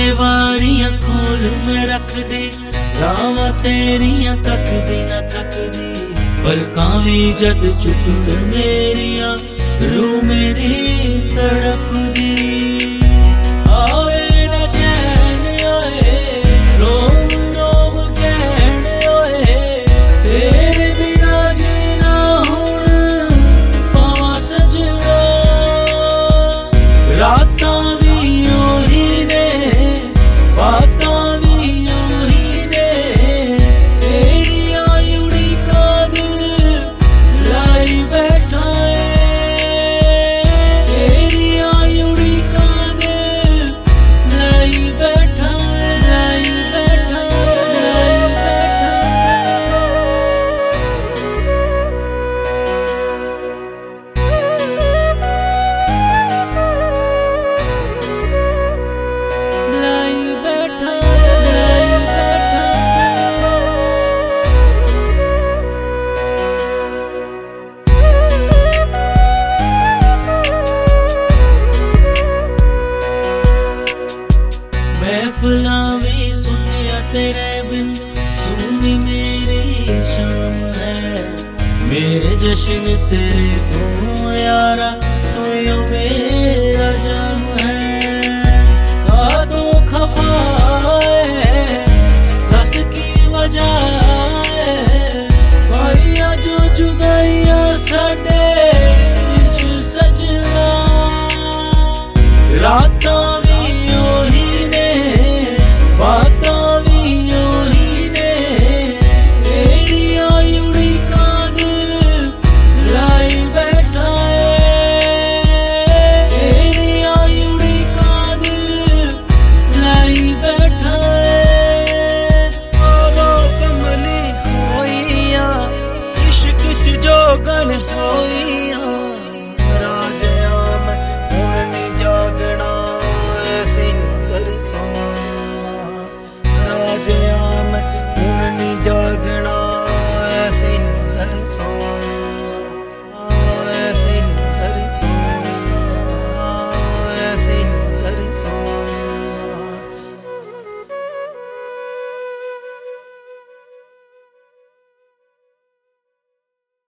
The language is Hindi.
वारियां खोल मैं रख दी, रावां तेरियां तकदी ना थकदी। पलकां वी जद चुकण मेरियां, रूह मेरी तड़पदी। आवे ना चैन ओए, रोम रोम कहण ओए, तेरे बिना जीना हुण पावां सजना। रातां वी ओही ने, बातां वी ओही ने, तेरियां उड़ीकां दिल लाई बैठा है। तेरियां उड़ीकां दिल लाई बैठा है, लाई बैठा है, लाई बैठा लाई बैठा लाई बैठा। महफिलां भी सुनिया तेरे बिन, सुनी मेरी शाम है। मेरे जश्न तेरे तो यारा, तू यो मेरा जाम है। कादों खफा है, दस की वजह है, पाइया जो जुदाइयां साडे विच सजना। रातां वी ओही ने, बातां वी ओही ने, तेरियां उड़ीकां दिल लाई बैठा है। तेरियां उड़ीकां दिल लाई बैठा है। कमली होइया, इश्क च जोगन होई